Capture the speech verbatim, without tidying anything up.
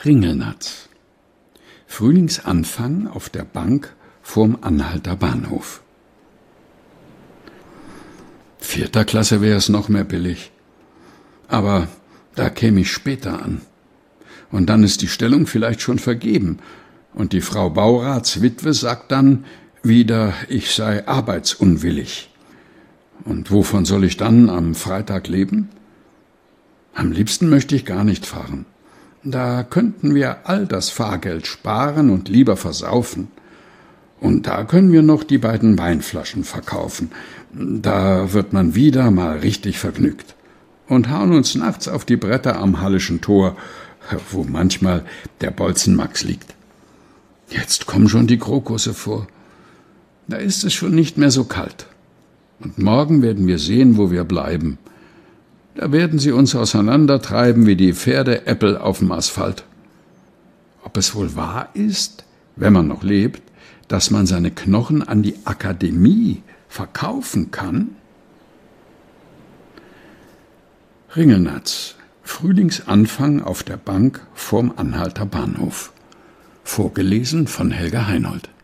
Ringelnatz. Frühlingsanfang auf der Bank vorm Anhalter Bahnhof. Vierter Klasse wäre es noch mehr billig. Aber da käme ich später an. Und dann ist die Stellung vielleicht schon vergeben. Und die Frau Bauratswitwe sagt dann wieder, ich sei arbeitsunwillig. Und wovon soll ich dann am Freitag leben? Am liebsten möchte ich gar nicht fahren. Da könnten wir all das Fahrgeld sparen und lieber versaufen. Und da können wir noch die beiden Weinflaschen verkaufen. Da wird man wieder mal richtig vergnügt. Und hauen uns nachts auf die Bretter am Hallischen Tor, wo manchmal der Bolzenmax liegt. Jetzt kommen schon die Krokusse vor. Da ist es schon nicht mehr so kalt. Und morgen werden wir sehen, wo wir bleiben. Da werden sie uns auseinandertreiben wie die Pferdeäppel auf dem Asphalt. Ob es wohl wahr ist, wenn man noch lebt, dass man seine Knochen an die Akademie verkaufen kann? Ringelnatz. Frühlingsanfang auf der Bank vorm Anhalter Bahnhof. Vorgelesen von Helga Heinold.